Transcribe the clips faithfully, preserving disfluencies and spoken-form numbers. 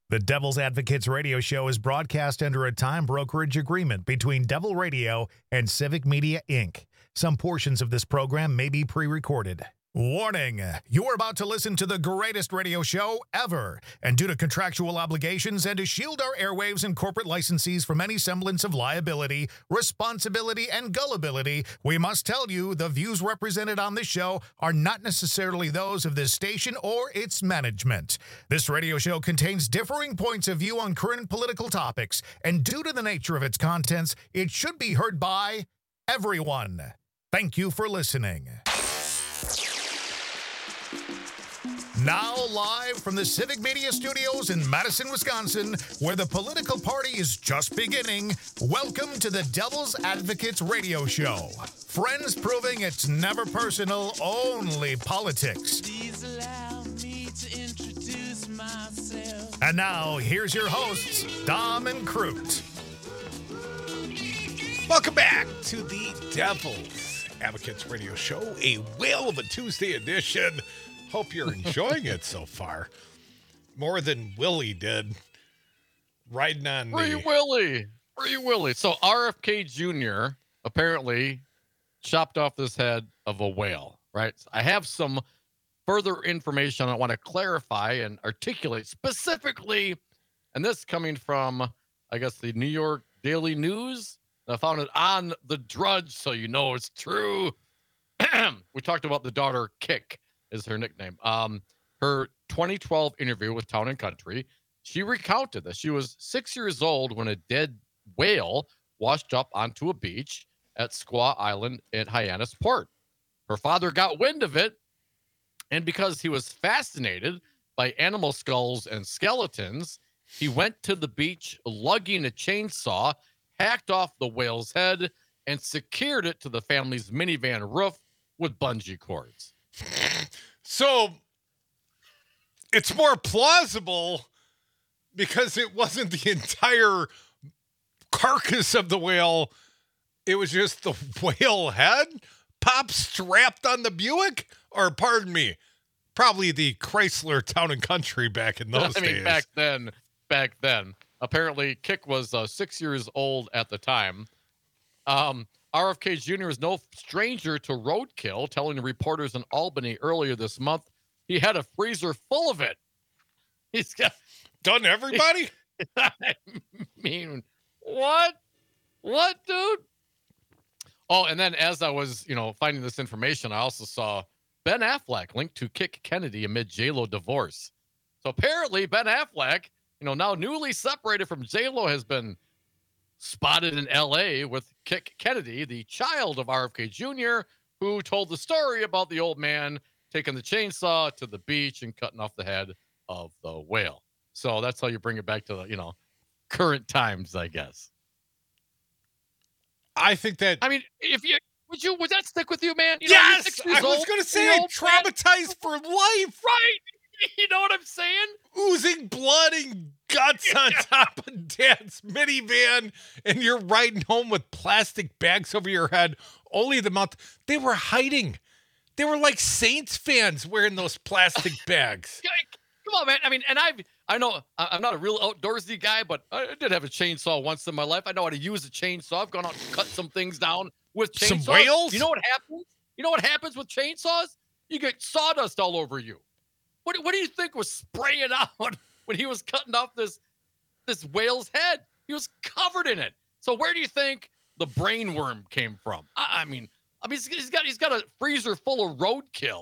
The Devil's Advocates radio show is broadcast under a time brokerage agreement between Devil Radio and Civic Media, Incorporated. Some portions of this program may be pre-recorded. Warning, you are about to listen to the greatest radio show ever. And due to contractual obligations and to shield our airwaves and corporate licensees from any semblance of liability, responsibility, and gullibility, we must tell you the views represented on this show are not necessarily those of this station or its management. This radio show contains differing points of view on current political topics, and due to the nature of its contents, it should be heard by everyone. Thank you for listening. Now live from the Civic Media Studios in Madison, Wisconsin, where the political party is just beginning, welcome to the Devil's Advocates radio show. Friends proving it's never personal, only politics. Please allow me to introduce myself. And now, here's your hosts, Dom and Crute. Welcome back to the Devil's Advocates radio show, a whale of a Tuesday edition. Hope you're enjoying it so far. More than Willie did. Riding on Free the... Willie. Free Willie. So R F K Junior apparently chopped off this head of a whale, right? I have some further information I want to clarify and articulate specifically, and this coming from, I guess, the New York Daily News. I found it on The Drudge, so you know it's true. We talked about the daughter, Kick, is her nickname. Um, her twenty twelve interview with Town and Country, she recounted that she was six years old when a dead whale washed up onto a beach at Squaw Island at Hyannis Port. Her father got wind of it, and because he was fascinated by animal skulls and skeletons, he went to the beach lugging a chainsaw, hacked off the whale's head, and secured it to the family's minivan roof with bungee cords. So it's more plausible because it wasn't the entire carcass of the whale. It was just the whale head pop strapped on the Buick, or pardon me, probably the Chrysler Town and Country back in those I mean, days. back then, back then, apparently Kick was uh, six years old at the time. Um, R F K Junior is no stranger to roadkill, telling reporters in Albany earlier this month he had a freezer full of it. He's got Done everybody? I mean, what? What, dude? Oh, and then as I was, you know, finding this information, I also saw Ben Affleck linked to Kick Kennedy amid J-Lo divorce. So apparently Ben Affleck, you know, now newly separated from J-Lo, has been spotted in L A with Kick Kennedy, the child of R F K Junior, who told the story about the old man taking the chainsaw to the beach and cutting off the head of the whale. So that's how you bring it back to the, you know, current times, I guess. I think that... I mean, if you, would you, would that stick with you, man? You know, you're yes! six years I was old, going to say, you I'm know, traumatized for life. Right. You know what I'm saying? Oozing blood and guts on top of Dad's minivan, and you're riding home with plastic bags over your head. Only the month they were hiding. They were like Saints fans wearing those plastic bags. Come on, man. I mean, and I've, I know I- I'm not a real outdoorsy guy, but I did have a chainsaw once in my life. I know how to use a chainsaw. I've gone out and cut some things down with chainsaws. Some whales? You know what happens? You know what happens with chainsaws? You get sawdust all over you. What, what do you think was spraying out when he was cutting off this this whale's head? He was covered in it. So where do you think the brain worm came from? I, I mean, I mean, he's, he's got he's got a freezer full of roadkill.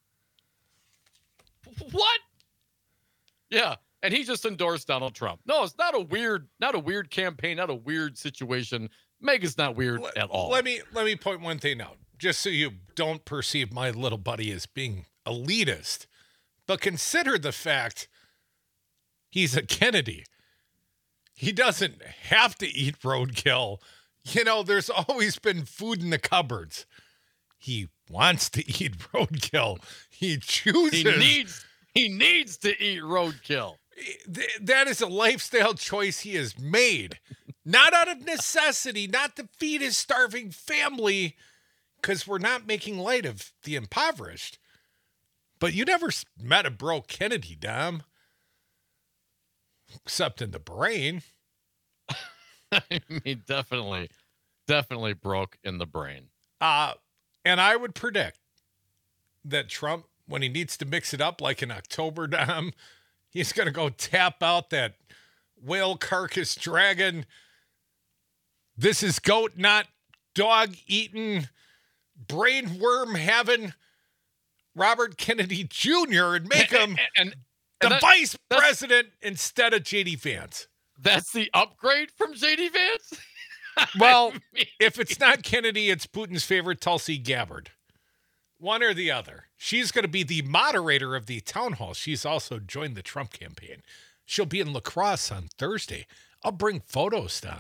What? Yeah, and he just endorsed Donald Trump. No, it's not a weird, not a weird campaign, not a weird situation. Mega's not weird let, at all. Let me let me point one thing out, just so you don't perceive my little buddy as being elitist. But consider the fact he's a Kennedy. He doesn't have to eat roadkill. You know, there's always been food in the cupboards. He wants to eat roadkill. He chooses. He needs he needs to eat roadkill. Th- That is a lifestyle choice he has made. Not out of necessity, not to feed his starving family, because we're not making light of the impoverished. But you never met a bro Kennedy, Dom. except in the brain. I mean, definitely, definitely broke in the brain. Uh, and I would predict that Trump, when he needs to mix it up like in October, Dom, he's going to go tap out that whale carcass dragon. This is goat, not dog eating, brain worm having Robert Kennedy Junior and make him and, and, the and that, vice president instead of J D Vance. That's the upgrade from J D Vance? Well, I mean, if it's not Kennedy, it's Putin's favorite Tulsi Gabbard. One or the other. She's going to be the moderator of the town hall. She's also joined the Trump campaign. She'll be in La Crosse on Thursday. I'll bring photos, Tom.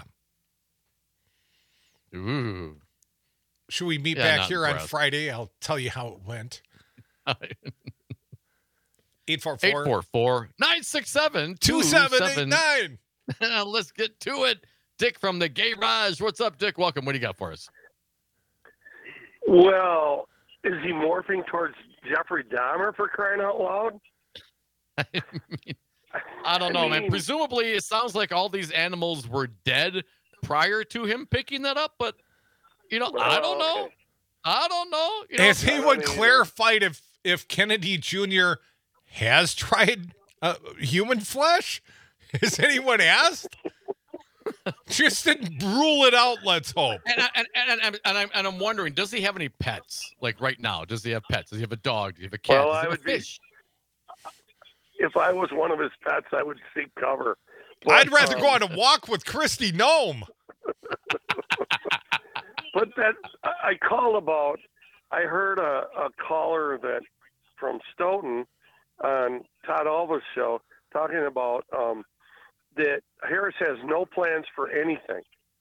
Ooh. Should we meet Yeah, back not here on impressed. Friday? I'll tell you how it went. eight four eight four, four four, nine six seven, two seven eight nine. Let's get to it. Dick from the Garage. What's up, Dick? Welcome. What do you got for us? Well, is he morphing towards Jeffrey Dahmer, for crying out loud? I, mean, I don't know, I man. mean- Presumably, it sounds like all these animals were dead prior to him picking that up, but, you know, I don't Well, know. okay. I don't know. You know Has I anyone don't either. clarified if, if Kennedy Junior has tried uh, human flesh? Has anyone asked? Just didn't rule it out, let's hope. And, I, and, and, and, and, I'm, and I'm wondering, does he have any pets? Like right now, does he have pets? Does he have a dog? Does he have a cat? Well, does he I have would a be- fish? If I was one of his pets, I would seek cover. But, I'd rather um, go on a walk with Christy Nome. But that I I called about. I heard a, a caller that from Stoughton on Todd Alva's show talking about um, that Harris has no plans for anything.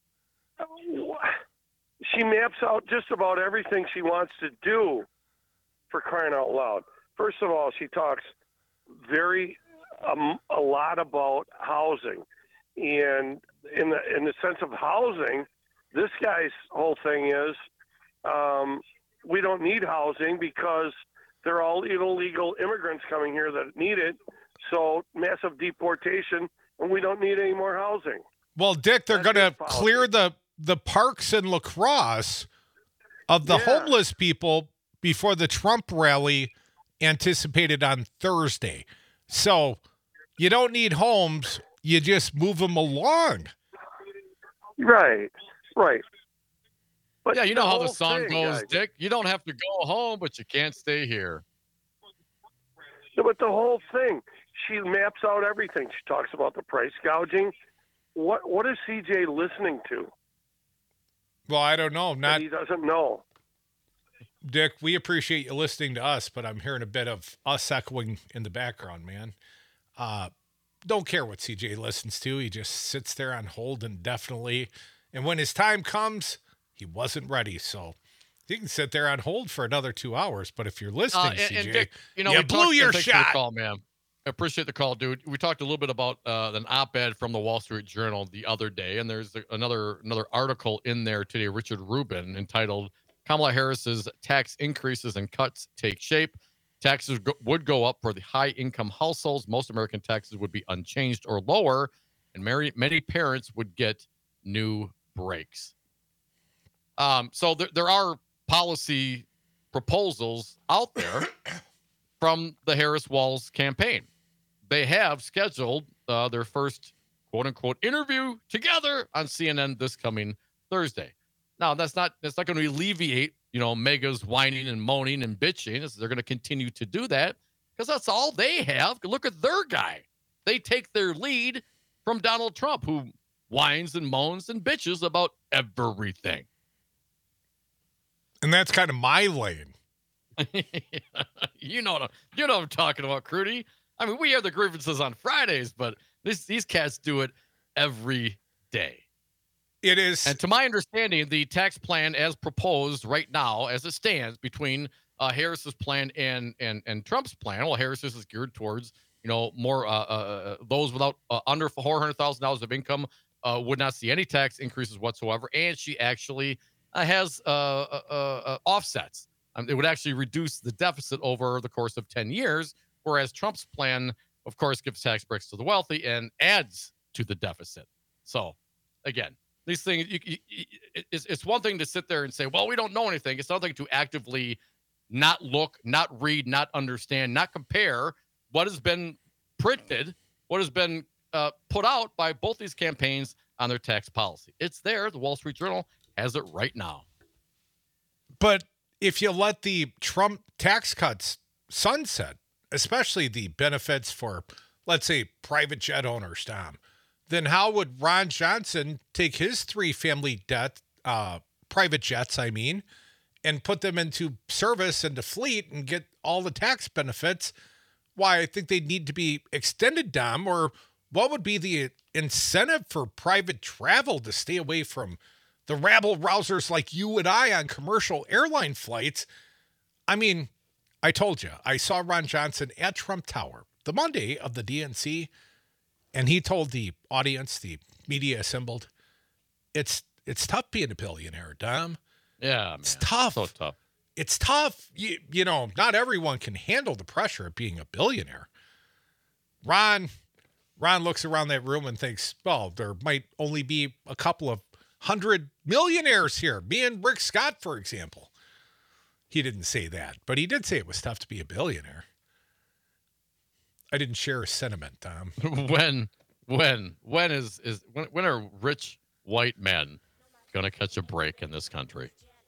She maps out just about everything she wants to do, for crying out loud. First of all, she talks very um, a lot about housing, and in the in the sense of housing, this guy's whole thing is um, we don't need housing because they're all illegal immigrants coming here that need it. So massive deportation, and we don't need any more housing. Well, Dick, they're That's going his to policy. clear the, the parks in La Crosse of the Yeah. homeless people before the Trump rally anticipated on Thursday. So you don't need homes. You just move them along. Right, right. But Yeah, you know how the whole song thing, goes, guys- Dick. You don't have to go home, but you can't stay here. No, but the whole thing, she maps out everything. She talks about the price gouging. What what is C J listening to Well, I don't know. that Not he doesn't know? Dick, we appreciate you listening to us, but I'm hearing a bit of us echoing in the background, man. Uh, don't care what C J listens to. He just sits there on hold indefinitely. And when his time comes, he wasn't ready. So he can sit there on hold for another two hours. But if you're listening, Uh, and, C J, and Dick, you know, you we blew talked- your and thanks for the shot. call, man. I appreciate the call, dude. We talked a little bit about uh, an op-ed from the Wall Street Journal the other day, and there's a- another another article in there today, Richard Rubin, entitled "Kamala Harris's Tax Increases and Cuts Take Shape." Taxes go- would go up for the high-income households. Most American taxes would be unchanged or lower, and many many parents would get new breaks. Um, so there, there are policy proposals out there from the Harris Walls campaign. They have scheduled uh, their first quote unquote interview together on C N N this coming Thursday. Now that's not that's not going to alleviate, you know, Mega's whining and moaning and bitching. It's- They're going to continue to do that because that's all they have. Look at their guy. They take their lead from Donald Trump, who whines and moans and bitches about everything. And that's kind of my lane. you know what I'm, you know what I'm talking about, Crudy. I mean, we have the grievances on Fridays, but this, these cats do it every day. It is. And to my understanding, the tax plan as proposed right now, as it stands between uh, Harris's plan and and and Trump's plan, well, Harris's is geared towards, you know, more uh, uh, those without uh, under four hundred thousand dollars of income uh, would not see any tax increases whatsoever, and she actually uh, has uh, uh, uh, offsets. Um, it would actually reduce the deficit over the course of ten years, whereas Trump's plan of course, gives tax breaks to the wealthy and adds to the deficit. So, again, these things, you, you, it's, it's one thing to sit there and say, well, we don't know anything. It's another thing to actively not look, not read, not understand, not compare what has been printed, what has been uh, put out by both these campaigns on their tax policy. It's there. The Wall Street Journal has it right now. But if you let the Trump tax cuts sunset, especially the benefits for, let's say, private jet owners, Tom, then how would Ron Johnson take his three family debt, uh, private jets, I mean, and put them into service and the fleet and get all the tax benefits? Why, I think they need to be extended, Dom, or what would be the incentive for private travel to stay away from the rabble-rousers like you and I on commercial airline flights? I mean, I told you, I saw Ron Johnson at Trump Tower the Monday of the D N C, and he told the audience, the media assembled, it's it's tough being a billionaire, Dom. Yeah, man. It's tough. So tough. It's tough. You, you know, not everyone can handle the pressure of being a billionaire. Ron, Ron looks around that room and thinks, well, there might only be a couple of hundred millionaires here. Me and Rick Scott, for example. He didn't say that, but he did say it was tough to be a billionaire. I didn't share his sentiment, Tom. when, when, when is, is, when, when are rich white men going to catch a break in this country?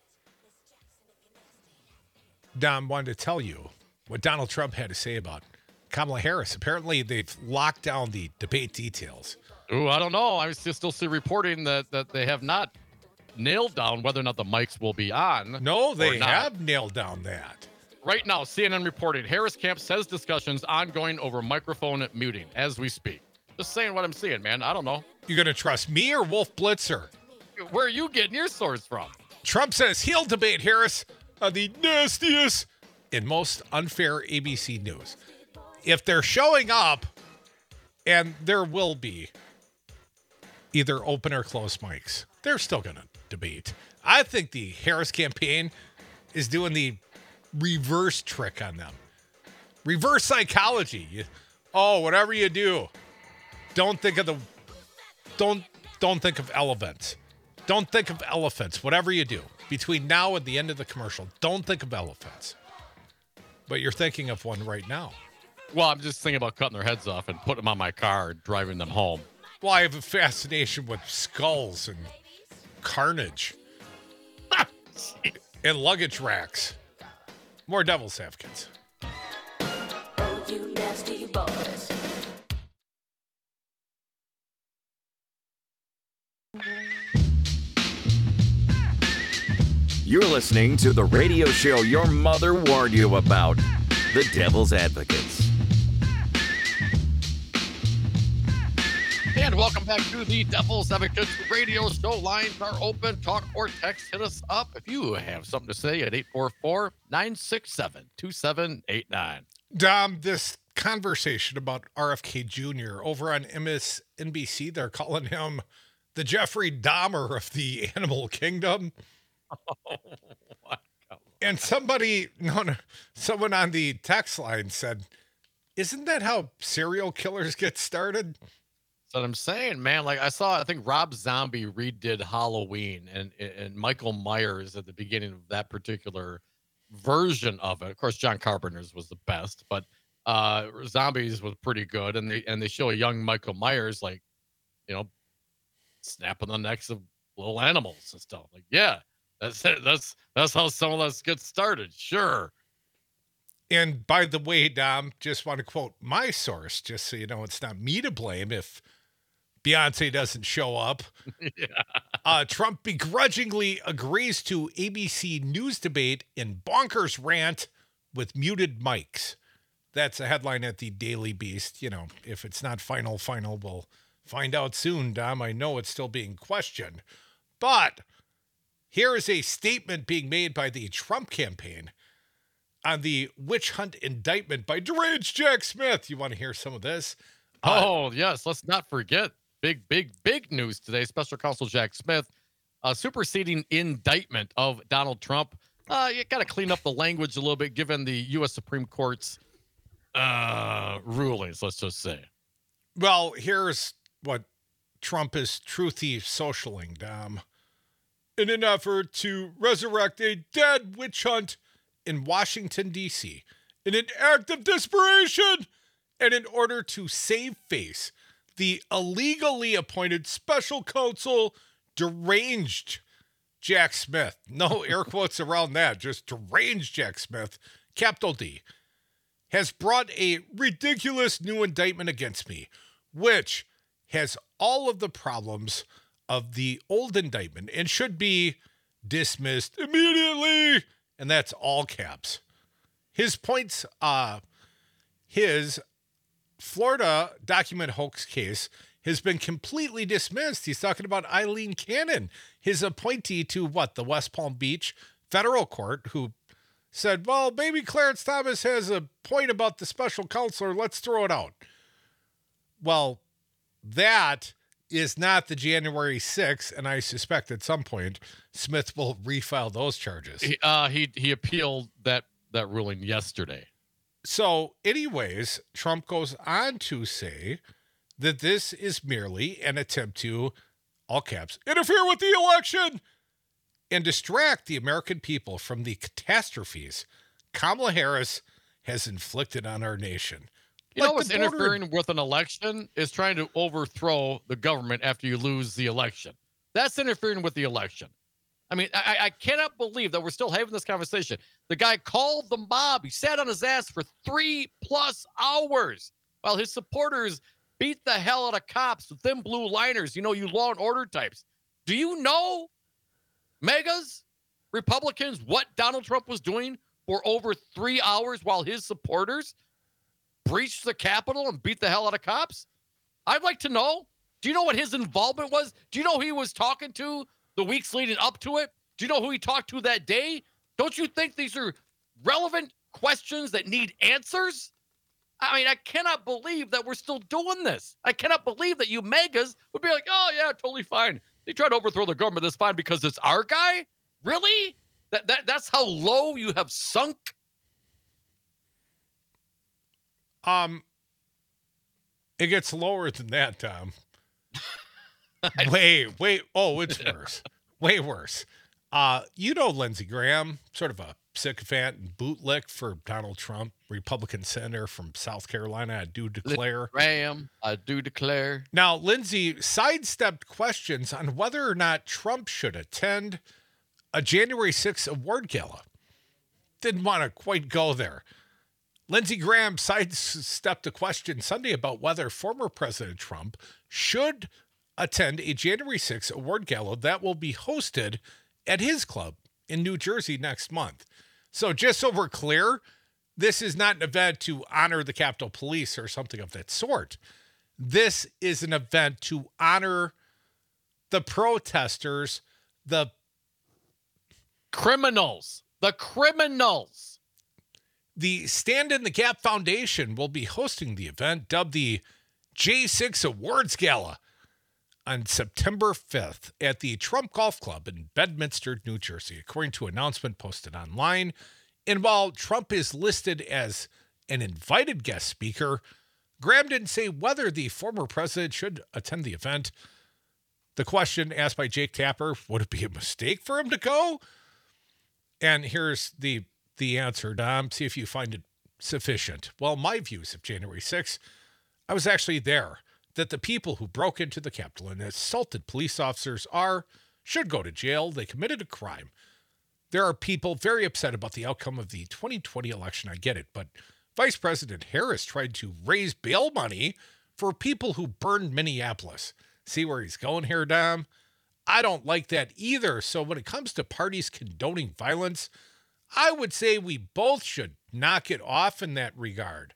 Dom wanted to tell you what Donald Trump had to say about Kamala Harris. Apparently, they've locked down the debate details. Ooh, I don't know. I still, still see reporting that, that they have not nailed down whether or not the mics will be on. No, they or not. have nailed down that. Right now, C N N reporting, Harris camp says discussions ongoing over microphone muting as we speak. Just saying what I'm seeing, man. I don't know. You going to trust me or Wolf Blitzer? Where are you getting your source from? Trump says he'll debate Harris on the nastiest and most unfair A B C news. If they're showing up, and there will be either open or closed mics, they're still going to debate. I think the Harris campaign is doing the reverse trick on them. Reverse psychology. You, oh, whatever you do, don't think of the don't don't think of elephants. Don't think of elephants. Whatever you do between now and the end of the commercial, don't think of elephants. But you're thinking of one right now. Well, I'm just thinking about cutting their heads off and putting them on my car and driving them home. Well, I have a fascination with skulls and carnage and luggage racks. More devil's advocates. Oh, you nasty boys. You're listening to the radio show your mother warned you about, The Devil's Advocates. And welcome back to the Devil's Advocates radio show. Lines are open. Talk or text. Hit us up if you have something to say at eight four four, nine six seven, two seven eight nine. Dom, this conversation about R F K Junior over on M S N B C, they're calling him the Jeffrey Dahmer of the animal kingdom. Oh, my God. And somebody, no, no, someone on the text line said, isn't that how serial killers get started? That's what I'm saying, man. Like I saw, I think Rob Zombie redid Halloween, and and Michael Myers at the beginning of that particular version of it. Of course, John Carpenter's was the best, but uh, Zombies was pretty good. And they and they show a young Michael Myers, like, you know, snapping the necks of little animals and stuff. Like, yeah, that's it. That's that's how some of us get started. Sure. And by the way, Dom, just want to quote my source, just so you know it's not me to blame if Beyonce doesn't show up. Yeah. Uh, Trump begrudgingly agrees to A B C News debate in bonkers rant with muted mics. That's a headline at the Daily Beast. You know, if it's not final, final, we'll find out soon, Dom. I know it's still being questioned. But here is a statement being made by the Trump campaign on the witch hunt indictment by deranged Jack Smith. You want to hear some of this? Uh, Oh, yes. Let's not forget. Big, big, big news today. Special Counsel Jack Smith, uh, superseding indictment of Donald Trump. Uh, you got to clean up the language a little bit, given the U S Supreme Court's uh, rulings, let's just say. Well, here's what Trump is truthy socialing, Dom. In an effort to resurrect a dead witch hunt in Washington, D C, in an act of desperation, and in order to save face, the illegally appointed special counsel deranged Jack Smith. No air quotes around that, just deranged Jack Smith, capital D, has brought a ridiculous new indictment against me, which has all of the problems of the old indictment and should be dismissed immediately. And that's all caps. His points, uh, his Florida document hoax case has been completely dismissed. He's talking about Eileen Cannon, his appointee to what, the West Palm Beach federal court, who said, well, maybe Clarence Thomas has a point about the special counselor. Let's throw it out. Well, that is not the January sixth, and I suspect at some point Smith will refile those charges. He, uh, he he appealed that that ruling yesterday. So, anyways, Trump goes on to say that this is merely an attempt to, all caps, interfere with the election and distract the American people from the catastrophes Kamala Harris has inflicted on our nation. You Like know what's the border- interfering with an election is trying to overthrow the government after you lose the election. That's interfering with the election. I mean, I, I cannot believe that we're still having this conversation. The guy called the mob. He sat on his ass for three plus hours while his supporters beat the hell out of cops with thin blue liners, you know, you law and order types. Do you know, megas, Republicans, what Donald Trump was doing for over three hours while his supporters breached the Capitol and beat the hell out of cops? I'd like to know. Do you know what his involvement was? Do you know who he was talking to the weeks leading up to it? Do you know who he talked to that day? Don't you think these are relevant questions that need answers? I mean, I cannot believe that we're still doing this. I cannot believe that you megas would be like, oh, yeah, totally fine. They tried to overthrow the government. That's fine because it's our guy? Really? That, that That's how low you have sunk? Um, it gets lower than that, Tom. Wait, wait. Oh, it's worse. Way worse. Uh, you know Lindsey Graham, sort of a sycophant and bootlick for Donald Trump, Republican senator from South Carolina. I do declare. Graham, I do declare. Now, Lindsey sidestepped questions on whether or not Trump should attend a January sixth award gala. Didn't want to quite go there. Lindsey Graham sidestepped a question Sunday about whether former President Trump should attend a January sixth award gala that will be hosted at his club in New Jersey next month. So just so we're clear, this is not an event to honor the Capitol Police or something of that sort. This is an event to honor the protesters, the criminals, the criminals. The Stand in the Gap Foundation will be hosting the event dubbed the J six Awards Gala on September fifth at the Trump Golf Club in Bedminster, New Jersey, according to an announcement posted online. And while Trump is listed as an invited guest speaker, Graham didn't say whether the former president should attend the event. The question asked by Jake Tapper, would it be a mistake for him to go? And here's the the answer, Dom. See if you find it sufficient. Well, my views of January sixth, I was actually there, that the people who broke into the Capitol and assaulted police officers are, should go to jail. They committed a crime. There are people very upset about the outcome of the twenty twenty election. I get it. But Vice President Harris tried to raise bail money for people who burned Minneapolis. See where he's going here, Dom? I don't like that either. So when it comes to parties condoning violence, I would say we both should knock it off in that regard.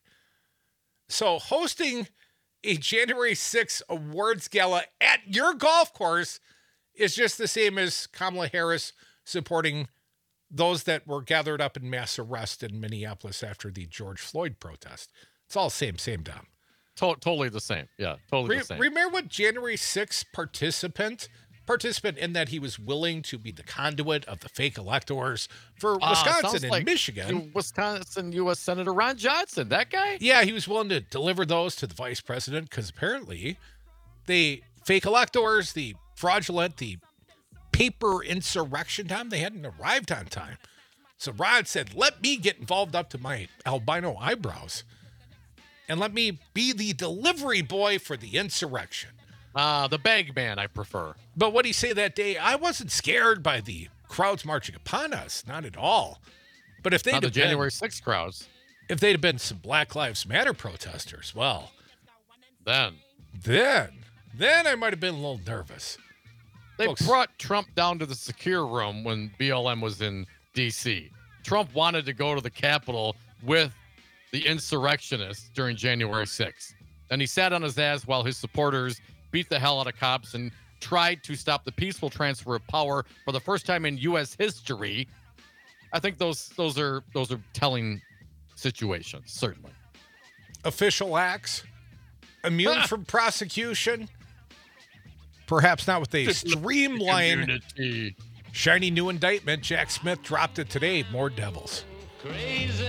So hosting a January sixth awards gala at your golf course is just the same as Kamala Harris supporting those that were gathered up in mass arrest in Minneapolis after the George Floyd protest. It's all same, same, Dom. To- totally the same. Yeah, totally Re- the same. Remember what January sixth participant participant in that he was willing to be the conduit of the fake electors for Uh, Wisconsin sounds and like Michigan. Wisconsin U S Senator Ron Johnson, that guy? Yeah, he was willing to deliver those to the vice president because apparently the fake electors, the fraudulent, the paper insurrection time, they hadn't arrived on time. So Ron said, let me get involved up to my albino eyebrows and let me be the delivery boy for the insurrection. Uh, the bag man, I prefer. But what did he say that day? I wasn't scared by the crowds marching upon us, not at all. But if they'd Not the have been, January sixth crowds. if they'd have been some Black Lives Matter protesters, well, Then then, then I might have been a little nervous. they Folks. brought Trump down to the secure room when B L M was in D C. Trump wanted to go to the Capitol with the insurrectionists during January sixth. And he sat on his ass while his supporters beat the hell out of cops and tried to stop the peaceful transfer of power for the first time in U S history. I think those those are those are telling situations, certainly. Official acts, immune from prosecution, perhaps not with a streamlined, Community. shiny new indictment. Jack Smith dropped it today. More devils. Crazy.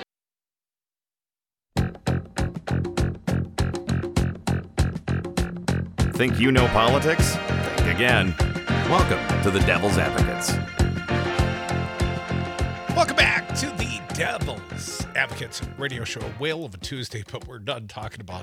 Think you know politics? Think again. Welcome to the Devil's Advocates. Welcome back to the Devil's Advocates radio show. A whale of a Tuesday, but we're done talking about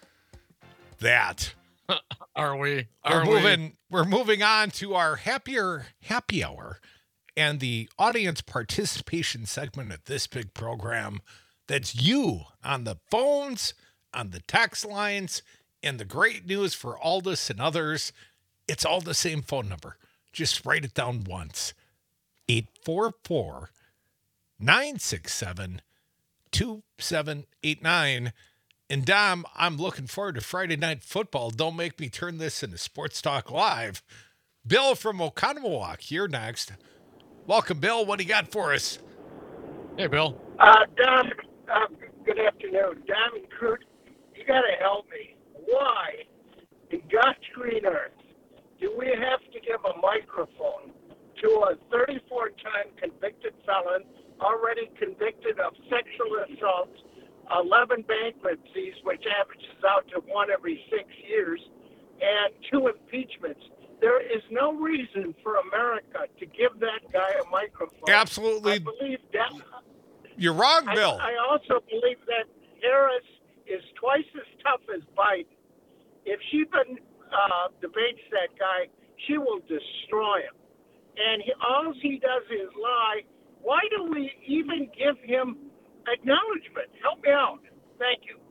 that. Are we? We're Are moving. We're moving on to our happier happy hour, and the audience participation segment of this big program. That's you on the phones, on the text lines, and the great news for Aldous and others. It's all the same phone number. Just write it down once. eight four four, nine six seven, two seven eight nine. And Dom, I'm looking forward to Friday Night Football. Don't make me turn this into Sports Talk Live. Bill from Oconomowoc, you're next. Welcome, Bill. What do you got for us? Hey, Bill. Uh, Dom, uh, good afternoon. Dom and Crute, you got to help me. Why, in God's green earth, do we have to give a microphone to a thirty-four time convicted felon, already convicted of sexual assault, eleven bankruptcies, which averages out to one every six years, and two impeachments? There is no reason for America to give that guy a microphone. Absolutely. I believe that. You're wrong, Bill. I, I also believe that Harris is twice as tough as Biden. If she uh, debates that guy, she will destroy him. And he, all he does is lie. Why do we even give him acknowledgement? Help me out. Thank you.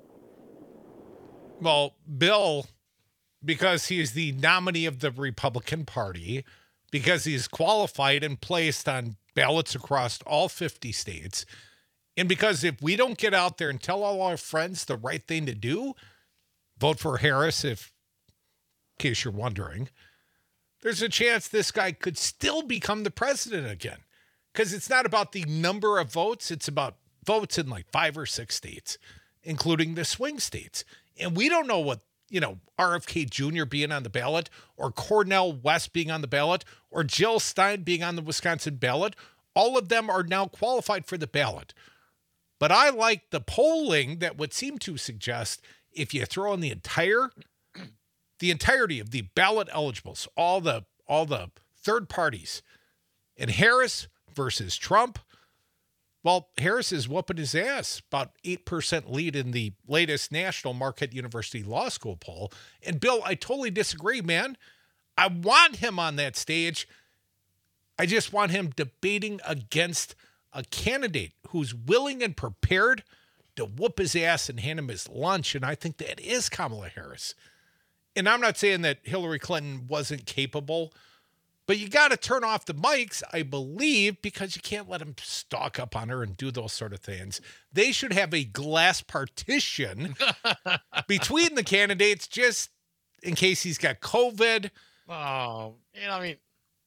Well, Bill, because he is the nominee of the Republican Party, because he's qualified and placed on ballots across all fifty states, and because if we don't get out there and tell all our friends the right thing to do, vote for Harris, if in case you're wondering, there's a chance this guy could still become the president again. Because it's not about the number of votes, it's about votes in like five or six states, including the swing states. And we don't know what, you know, R F K Junior being on the ballot, or Cornel West being on the ballot, or Jill Stein being on the Wisconsin ballot. All of them are now qualified for the ballot. But I like the polling that would seem to suggest if you throw in the entire, the entirety of the ballot eligibles, all the all the third parties, and Harris versus Trump, well, Harris is whooping his ass. About eight percent lead in the latest National Marquette University Law School poll. And Bill, I totally disagree, man. I want him on that stage. I just want him debating against a candidate who's willing and prepared to whoop his ass and hand him his lunch. And I think that is Kamala Harris. And I'm not saying that Hillary Clinton wasn't capable, but you got to turn off the mics, I believe, because you can't let them stalk up on her and do those sort of things. They should have a glass partition between the candidates just in case he's got COVID. Oh, you know, I mean,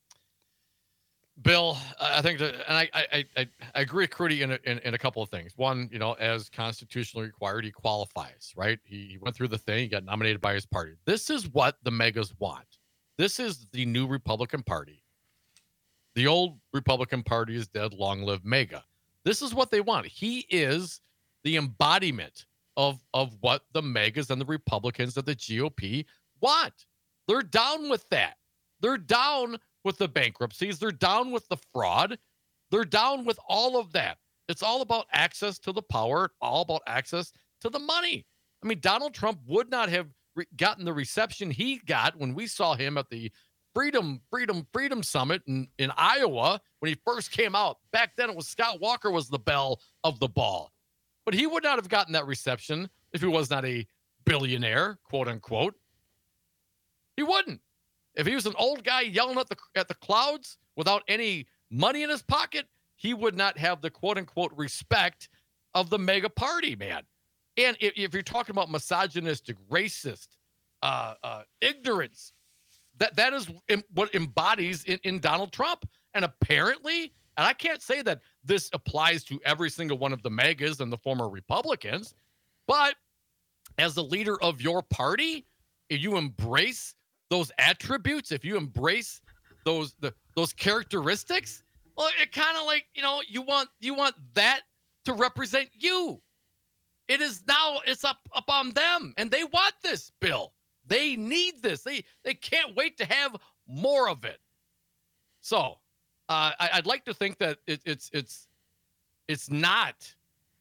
Bill, I think that, and I, I, I, I agree with Crudy in a, in, in a couple of things. One, you know, as constitutionally required, he qualifies, right? He, he went through the thing, he got nominated by his party. This is what the megas want. This is the new Republican Party. The old Republican Party is dead. Long live MAGA. This is what they want. He is the embodiment of, of what the MAGAs and the Republicans of the G O P want. They're down with that. They're down with the bankruptcies. They're down with the fraud. They're down with all of that. It's all about access to the power, all about access to the money. I mean, Donald Trump would not have re- gotten the reception he got when we saw him at the Freedom, Freedom, Freedom Summit in, in Iowa when he first came out. Back then, it was Scott Walker was the belle of the ball. But he would not have gotten that reception if he was not a billionaire, quote unquote. He wouldn't. If he was an old guy yelling at the at the clouds without any money in his pocket, he would not have the quote unquote respect of the MAGA party, man. And if, if you're talking about misogynistic, racist, uh, uh, ignorance, that that is what embodies in, in Donald Trump. And apparently, and I can't say that this applies to every single one of the MAGAs and the former Republicans, but as the leader of your party, if you embrace those attributes, if you embrace those the, those characteristics, well, it kind of like, you know, you want you want that to represent you. It is now, it's up, up on them, and they want this, Bill. They need this. They they can't wait to have more of it. So uh, I, I'd like to think that it, it's it's it's not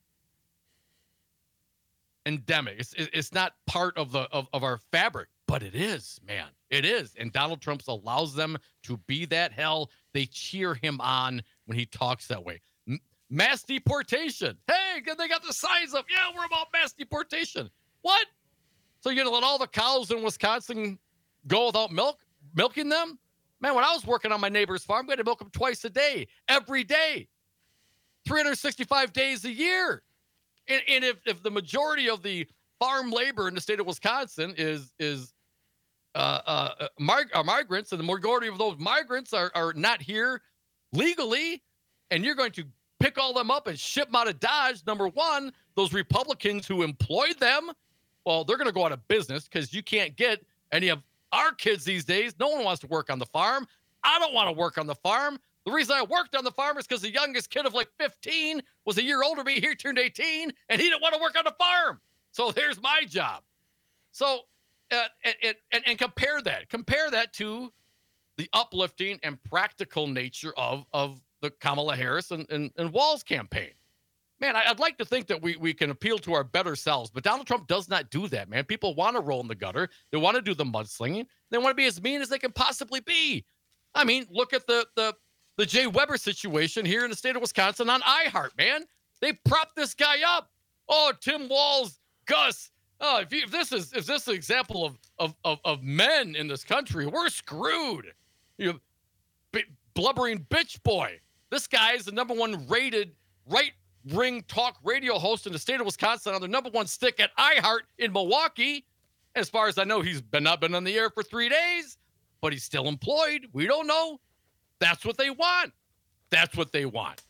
endemic. It's it's not part of the of, of our fabric, but it is, man. It is. And Donald Trump allows them to be that. Hell, they cheer him on when he talks that way. M- mass deportation. Hey, they got the signs up. Yeah, we're about mass deportation. What? So you're going to let all the cows in Wisconsin go without milk, milking them? Man, when I was working on my neighbor's farm, we had to milk them twice a day, every day, three hundred sixty-five days a year. And, and if, if the majority of the farm labor in the state of Wisconsin is is uh, uh, mig- are migrants, and the majority of those migrants are, are not here legally, and you're going to pick all them up and ship them out of Dodge, number one, those Republicans who employed them, well, they're going to go out of business because you can't get any of our kids these days. No one wants to work on the farm. I don't want to work on the farm. The reason I worked on the farm is because the youngest kid of like fifteen was a year older than me. He turned eighteen, and he didn't want to work on the farm. So there's my job. So, uh, and, and, and compare that. Compare that to the uplifting and practical nature of, of the Kamala Harris and, and, and Walz campaign. Man, I'd like to think that we, we can appeal to our better selves, but Donald Trump does not do that, man. People want to roll in the gutter. They want to do the mudslinging. They want to be as mean as they can possibly be. I mean, look at the the the Jay Weber situation here in the state of Wisconsin on iHeart, man. They propped this guy up. Oh, Tim Walz, Gus. Oh, if, you, if this is if this is an example of, of of of men in this country, we're screwed. You b- blubbering bitch boy. This guy is the number one rated right ring talk radio host in the state of Wisconsin on the number one stick at iHeart in Milwaukee. As far as I know, he's been not been on the air for three days, but he's still employed. We don't know. That's what they want. That's what they want.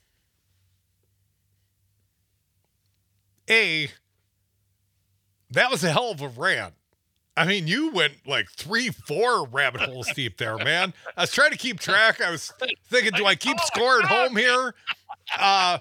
A, that was a hell of a rant. I mean, you went like three, four rabbit holes deep there, man. I was trying to keep track. I was thinking, do I keep score at home here? Uh,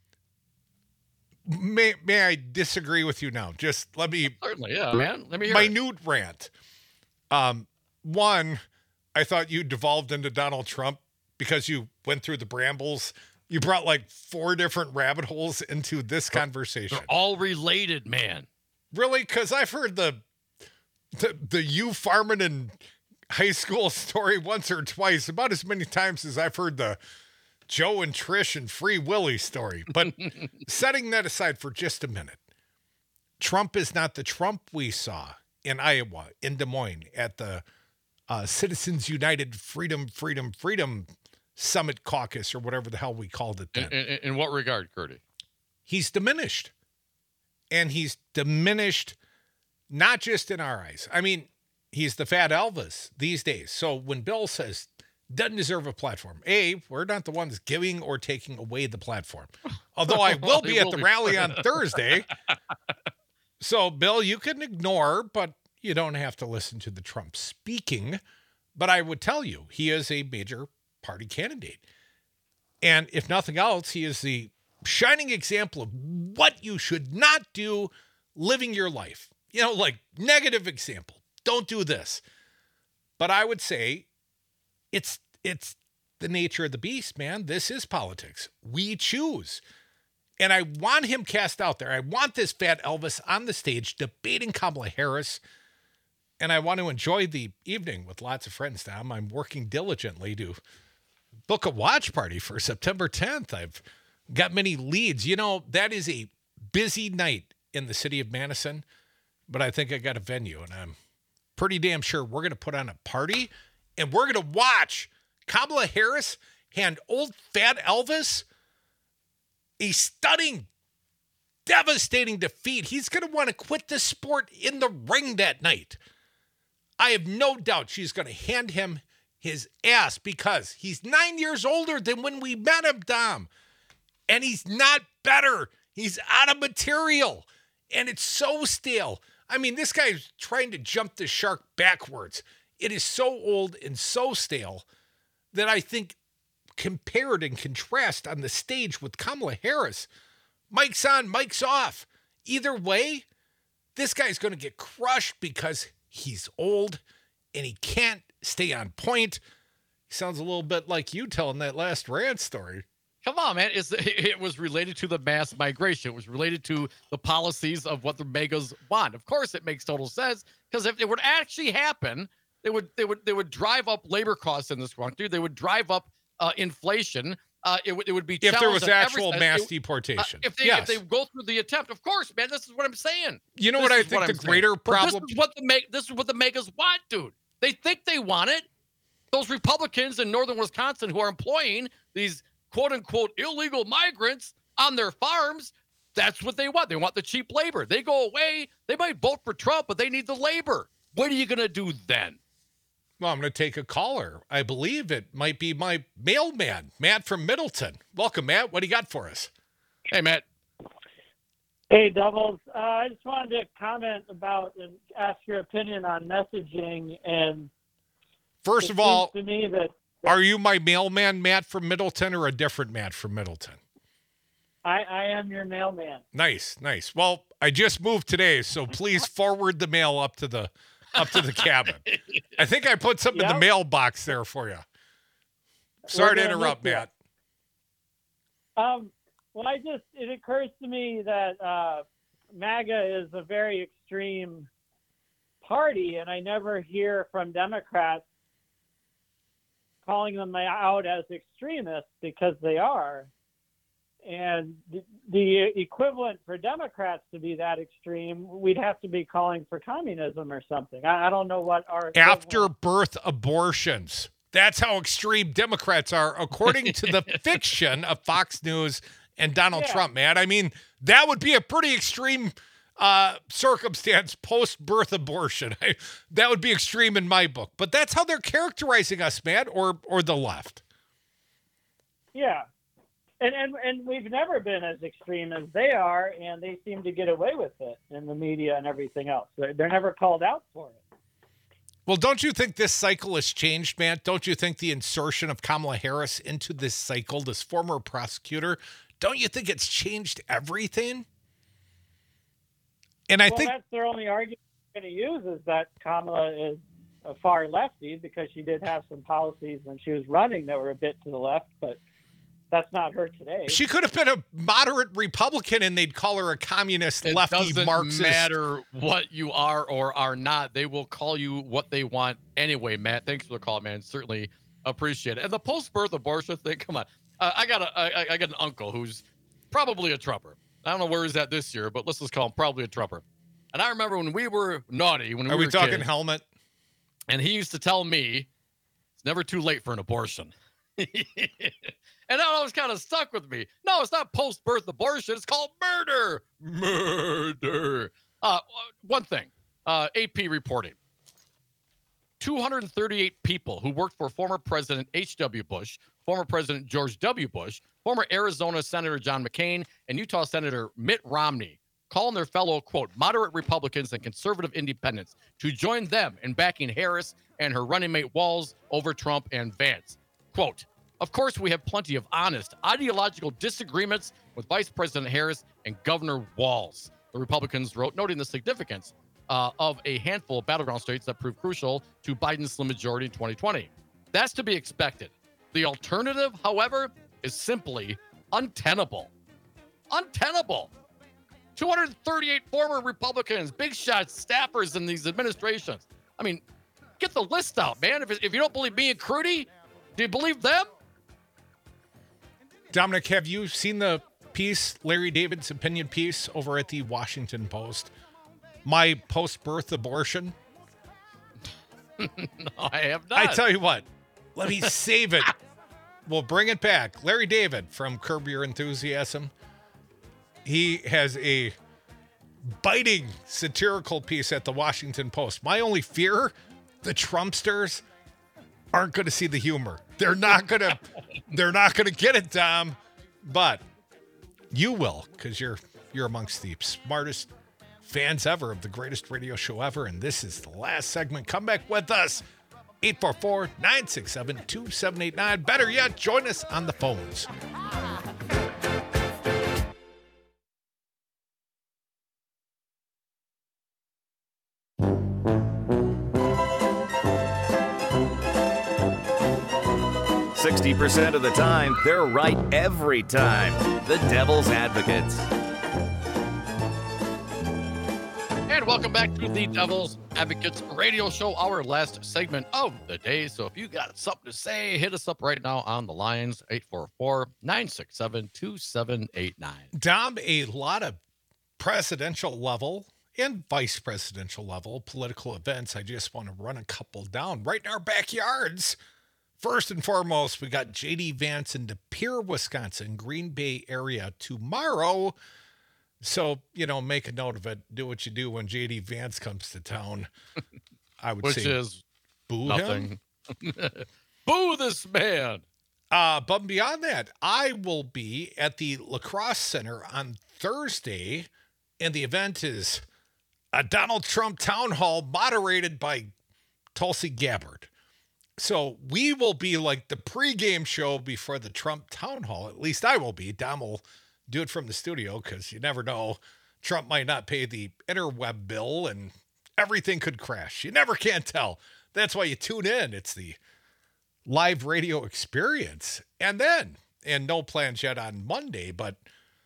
may may I disagree with you now? Just let me. Certainly, yeah, man. Let me hear minute it. rant. Um, one, I thought you devolved into Donald Trump because you went through the brambles. You brought like four different rabbit holes into this conversation. They're all related, man. Really? Because I've heard the, the the you farming in high school story once or twice, about as many times as I've heard the Joe and Trish and Free Willy story. But setting that aside for just a minute, Trump is not the Trump we saw in Iowa, in Des Moines, at the uh, Citizens United Freedom, Freedom, Freedom Summit Caucus, or whatever the hell we called it then. In, in, in what regard, Curdy? He's diminished. And he's diminished not just in our eyes. I mean, he's the fat Elvis these days. So when Bill says doesn't deserve a platform, A, we're not the ones giving or taking away the platform. Although I will be at the rally on Thursday. So, Bill, you can ignore, but you don't have to listen to the Trump speaking. But I would tell you, he is a major party candidate. And if nothing else, he is the shining example of what you should not do living your life. You know, like negative example. Don't do this. But I would say it's it's the nature of the beast, man. This is politics. We choose. And I want him cast out there. I want this fat Elvis on the stage debating Kamala Harris. And I want to enjoy the evening with lots of friends, Tom. I'm working diligently to book a watch party for September tenth. I've got many leads. You know, that is a busy night in the city of Madison, but I think I got a venue, and I'm pretty damn sure we're going to put on a party, and we're going to watch Kamala Harris hand old fat Elvis a stunning, devastating defeat. He's going to want to quit the sport in the ring that night. I have no doubt she's going to hand him his ass because he's nine years older than when we met him, Dom. And he's not better. He's out of material. And it's so stale. I mean, this guy's trying to jump the shark backwards. It is so old and so stale that I think compared and contrast on the stage with Kamala Harris, mic's on, mic's off. Either way, this guy's going to get crushed because he's old and he can't stay on point. He sounds a little bit like you telling that last rant story. Come on, man. It's, it was related to the mass migration. It was related to the policies of what the megas want. Of course, it makes total sense because if it would actually happen, they would they would they would drive up labor costs in this country. They would drive up uh, inflation. Uh, it would it would be if there was on actual every, mass it, deportation. Uh, if they yes. if they go through the attempt, of course, man. This is what I'm saying. You know this what I is think what the I'm greater saying. problem. But this is what the me- This is what the megas want, dude. They think they want it. Those Republicans in northern Wisconsin who are employing these quote unquote illegal migrants on their farms, that's what they want. They want the cheap labor. They go away. They might vote for Trump, but they need the labor. What are you going to do then? Well, I'm going to take a caller. I believe it might be my mailman, Matt from Middleton. Welcome, Matt. What do you got for us? Hey, Matt. Hey, Doubles. Uh, I just wanted to comment about and ask your opinion on messaging. And first it of all, seems to me that are you my mailman, Matt from Middleton, or a different Matt from Middleton? I, I am your mailman. Nice, nice. Well, I just moved today, so please forward the mail up to the up to the cabin. I think I put something Yep. in the mailbox there for you. Sorry to gonna interrupt, miss Matt. Um, well, I just, it occurs to me that uh, MAGA is a very extreme party, and I never hear from Democrats calling them out as extremists because they are. And the, the equivalent for Democrats to be that extreme, we'd have to be calling for communism or something. I, I don't know what our After equivalent- birth abortions. That's how extreme Democrats are, according to the fiction of Fox News and Donald Yeah. Trump, man. I mean, that would be a pretty extreme uh, circumstance post-birth abortion. I, that would be extreme in my book. But that's how they're characterizing us, Matt, or or the left. Yeah. And, and and we've never been as extreme as they are, and they seem to get away with it in the media and everything else. They're, they're never called out for it. Well, don't you think this cycle has changed, Matt? Don't you think the insertion of Kamala Harris into this cycle, this former prosecutor, don't you think it's changed everything? And I well, think that's their only argument they're going to use is that Kamala is a far lefty because she did have some policies when she was running that were a bit to the left, but that's not her today. she could have been a moderate Republican and they'd call her a communist, It lefty, doesn't Marxist. matter what you are or are not. They will call you what they want anyway, Matt. Thanks for the call, man. Certainly appreciate it. And the post-birth abortion thing, come on. Uh, I got a, I, I got an uncle who's probably a Trumper. I don't know where he's at this year, but let's just call him probably a Trumper. And I remember when we were naughty, when we Are were we talking kids, helmet? and he used to tell me it's never too late for an abortion. And that always kind of stuck with me. No, it's not post-birth abortion. It's called murder. Murder. Uh, one thing, uh, A P reporting. two hundred thirty-eight people who worked for former President H W. Bush, former President George W. Bush, former Arizona Senator John McCain, and Utah Senator Mitt Romney calling their fellow, quote, moderate Republicans and conservative independents to join them in backing Harris and her running mate Walz over Trump and Vance. Quote, of course, we have plenty of honest ideological disagreements with Vice President Harris and Governor Walz, the Republicans wrote, noting the significance uh, of a handful of battleground states that proved crucial to Biden's slim majority in twenty twenty. That's to be expected. The alternative, however, is simply untenable. Untenable. two hundred thirty-eight former Republicans, big shots, staffers in these administrations. I mean, get the list out, man. If, if you don't believe me and Crudy, do you believe them? Dominic, have you seen the piece, Larry David's opinion piece over at the Washington Post? My post-birth abortion? No, I have not. I tell you what, let me save it. We'll bring it back. Larry David from Curb Your Enthusiasm. He has a biting satirical piece at the Washington Post. My only fear, the Trumpsters aren't going to see the humor. They're not going to they're not going to get it, Dom. But you will, because you're you're amongst the smartest fans ever of the greatest radio show ever, and this is the last segment. Come back with us. eight four four, nine six seven, two seven eight nine. Better yet, join us on the phones. sixty percent of the time, they're right every time. The Devil's Advocates. And welcome back to the Devil's Advocates radio show, our last segment of the day. So if you got something to say, hit us up right now on the lines, eight four four, nine six seven, two seven eight nine. Dom, a lot of presidential level and vice presidential level political events. I just want to run a couple down right in our backyards. First and foremost, we got J D Vance in De Pere, Wisconsin, Green Bay area tomorrow. So, you know, make a note of it. Do what you do when J D Vance comes to town. I would Which say is boo nothing. him. Boo this man. Uh, but beyond that, I will be at the Lacrosse Center on Thursday, and the event is a Donald Trump town hall moderated by Tulsi Gabbard. So we will be like the pregame show before the Trump town hall. At least I will be. Dom will do it from the studio because you never know. Trump might not pay the interweb bill and everything could crash. You never can tell. That's why you tune in. It's the live radio experience. And then, and no plans yet on Monday, but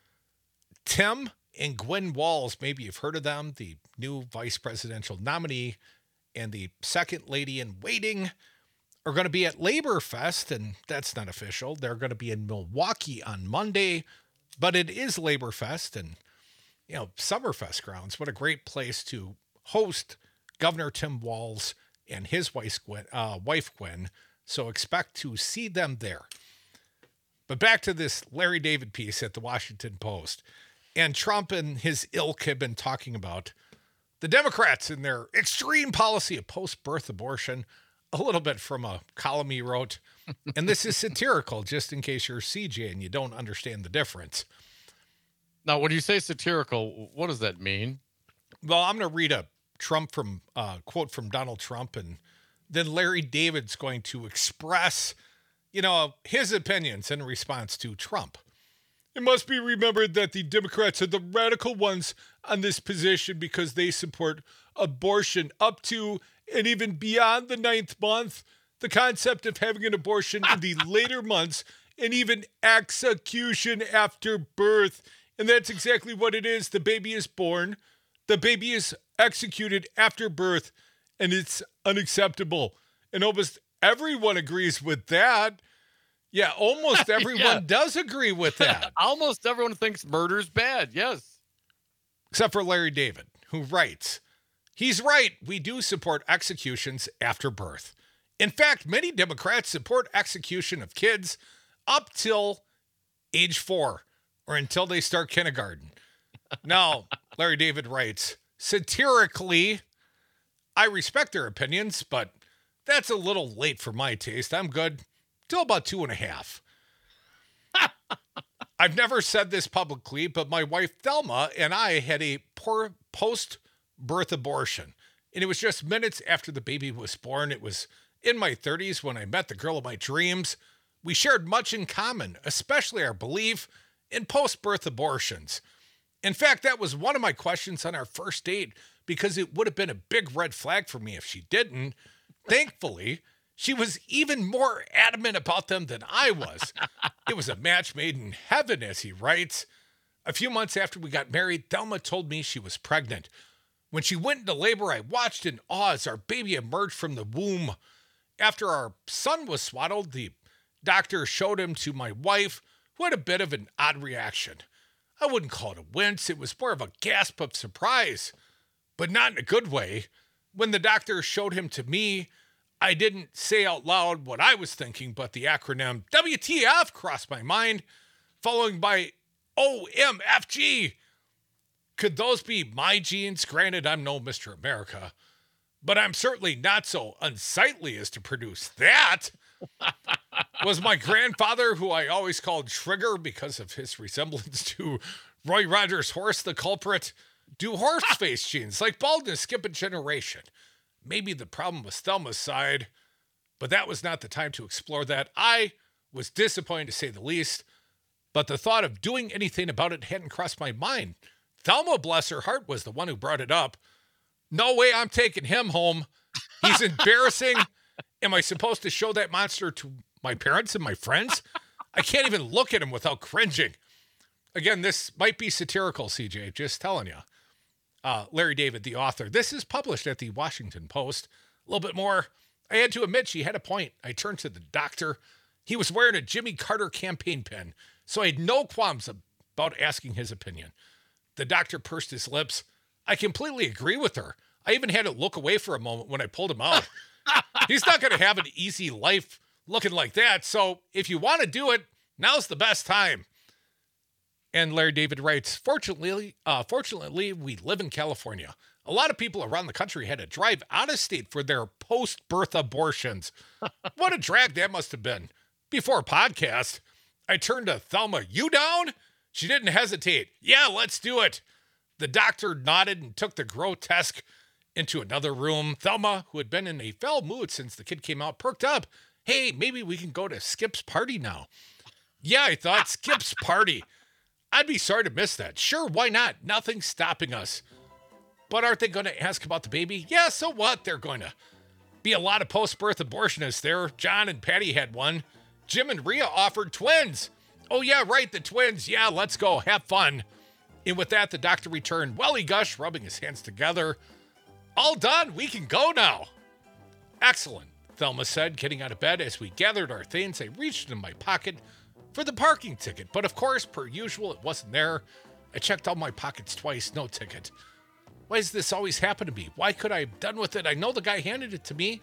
Tim and Gwen Walz, maybe you've heard of them, the new vice presidential nominee and the second lady in waiting, are going to be at Labor Fest, and that's not official. They're going to be in Milwaukee on Monday, but it is Labor Fest and, you know, Summerfest grounds. What a great place to host Governor Tim Walz and his wife Gwen, uh, wife Gwen. So expect to see them there. But back to this Larry David piece at the Washington Post. And Trump and his ilk have been talking about the Democrats and their extreme policy of post-birth abortion. A little bit from a column he wrote. And this is satirical, just in case you're C J and you don't understand the difference. Now, when you say satirical, what does that mean? Well, I'm going to read a Trump from uh, quote from Donald Trump, and then Larry David's going to express, you know, his opinions in response to Trump. It must be remembered that the Democrats are the radical ones on this position because they support abortion up to and even beyond the ninth month. The concept of having an abortion in the later months and even execution after birth. And that's exactly what it is. The baby is born. The baby is executed after birth, and it's unacceptable. And almost everyone agrees with that. Yeah, almost everyone yeah. does agree with that. Almost everyone thinks murder's bad, yes. Except for Larry David, who writes, he's right. We do support executions after birth. In fact, many Democrats support execution of kids up till age four or until they start kindergarten. Now, Larry David writes, satirically, I respect their opinions, but that's a little late for my taste. I'm good till about two and a half. I've never said this publicly, but my wife Thelma and I had a poor post-birth abortion. And it was just minutes after the baby was born. It was in my thirties when I met the girl of my dreams. We shared much in common, especially our belief in post-birth abortions. In fact, that was one of my questions on our first date because it would have been a big red flag for me if she didn't. Thankfully, she was even more adamant about them than I was. It was a match made in heaven, as he writes. A few months after we got married, Thelma told me she was pregnant. When she went into labor, I watched in awe as our baby emerged from the womb. After our son was swaddled, the doctor showed him to my wife, who had a bit of an odd reaction. I wouldn't call it a wince. It was more of a gasp of surprise, but not in a good way. When the doctor showed him to me, I didn't say out loud what I was thinking, but the acronym W T F crossed my mind, following by O M F G. Could those be my genes? Granted, I'm no Mister America, but I'm certainly not so unsightly as to produce that. Was my grandfather, who I always called Trigger because of his resemblance to Roy Rogers' horse, the culprit? Do horse face genes like baldness skip a generation? Maybe the problem was Thelma's side, but that was not the time to explore that. I was disappointed, to say the least, but the thought of doing anything about it hadn't crossed my mind. Thelma, bless her heart, was the one who brought it up. No way I'm taking him home. He's embarrassing. Am I supposed to show that monster to my parents and my friends? I can't even look at him without cringing. Again, this might be satirical, C J, just telling you. Uh, Larry David, the author. This is published at the Washington Post. A little bit more. I had to admit she had a point. I turned to the doctor. He was wearing a Jimmy Carter campaign pin, so I had no qualms about asking his opinion. The doctor pursed his lips. I completely agree with her. I even had to look away for a moment when I pulled him out. He's not going to have an easy life looking like that, so if you want to do it, now's the best time. And Larry David writes, fortunately, uh, fortunately, we live in California. A lot of people around the country had to drive out of state for their post-birth abortions. What a drag that must have been. Before podcast, I turned to Thelma. You down? She didn't hesitate. Yeah, let's do it. The doctor nodded and took the grotesque into another room. Thelma, who had been in a foul mood since the kid came out, perked up. Hey, maybe we can go to Skip's party now. Yeah, I thought, Skip's party. I'd be sorry to miss that. Sure, why not? Nothing's stopping us. But aren't they going to ask about the baby? Yeah, so what? They're going to be a lot of post-birth abortionists there. John and Patty had one. Jim and Rhea offered twins. Oh, yeah, right, the twins. Yeah, let's go. Have fun. And with that, the doctor returned. Well, he gushed, rubbing his hands together. All done. We can go now. Excellent, Thelma said, getting out of bed. As we gathered our things, I reached in my pocket for the parking ticket. But of course, per usual, it wasn't there. I checked all my pockets twice. No ticket. Why does this always happen to me? Why could I have done with it? I know the guy handed it to me.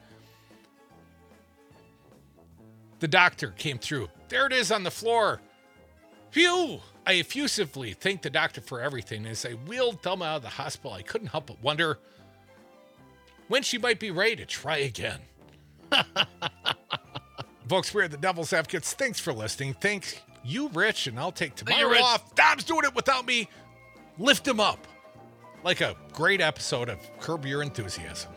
The doctor came through. There it is on the floor. Phew! I effusively thanked the doctor for everything. As I wheeled Thelma out of the hospital, I couldn't help but wonder when she might be ready to try again. Folks, we're the Devil's Advocates. Thanks for listening. Thank you, Rich, and I'll take tomorrow you, off. Dom's doing it without me. Lift him up. Like a great episode of Curb Your Enthusiasm.